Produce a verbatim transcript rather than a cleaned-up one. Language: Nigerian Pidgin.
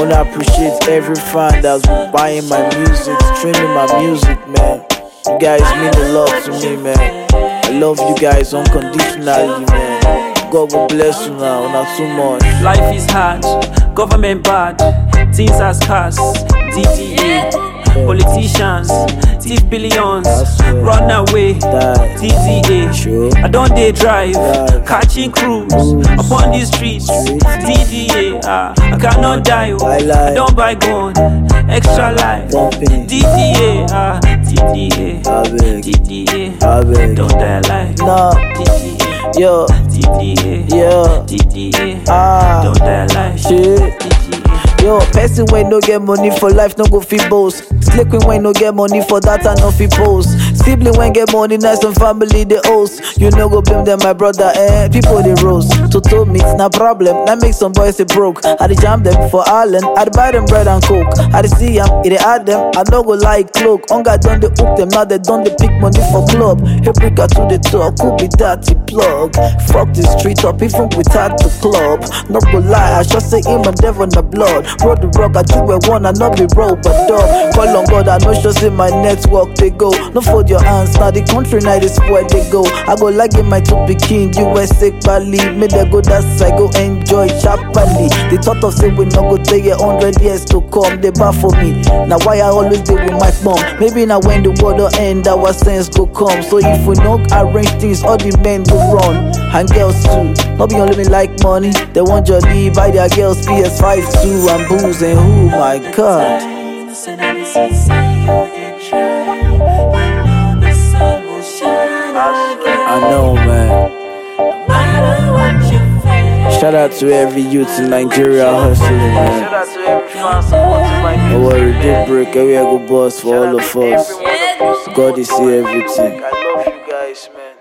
wanna appreciate every fan that's buying my music, streaming my music, man. You guys mean a lot to me, man. I love you guys unconditionally, man. God will bless you now, not too much. Life is hard, government bad, things are scarce, D D A, politicians, thief billions, run away, D D A. I don't dare drive, catching crews upon the streets, D D A. Ah, I cannot die, oh. I don't buy gun, extra life, D D A. Ah, D D A, D D A. Don't die alive, D D A. Yo, D D A, yo, D D A. ah, Don't die alive, shit. D D A. Yo, person when no get money for life, no go fit boast. Slave queen when no get money for that, and no fit post. Sibling when get money, nice and family they host. You no go blame them, my brother, eh? People they roast. To told me it's not problem. That make some boys they broke. I dey jam them for Ireland. I dey buy them bread and coke. I dey see them, it dey add them. I no go like cloak. Hunger done they hook them, now they done they pick money for club. Hey, bring her to the top, could be dirty plug. Fuck the street up, even without the club. No go lie, I just say him and devil in the blood. Roll the rock, I do it one, I not be roll, but dog. Call on God, I know just in my network they go. No fold your hands, now the country now this where they go. I go like in my two king, U S A Bali. Me they go that side, go enjoy sharply. The thought of say we not go take a hundred years to come, they bad for me. Now why I always deal with my mom. Maybe now when the world will end, our sense go come. So if we not arrange things, all the men go run. And girls too, not be only me like money. They want your leave, buy their girls P S five too. And booze and who, my God. I know, man. Shout out to every youth in Nigeria hustling, man. Shout out to every fan supporting my music. No worry, do break, every go boss for all of us. God is see everything. I love you guys, man.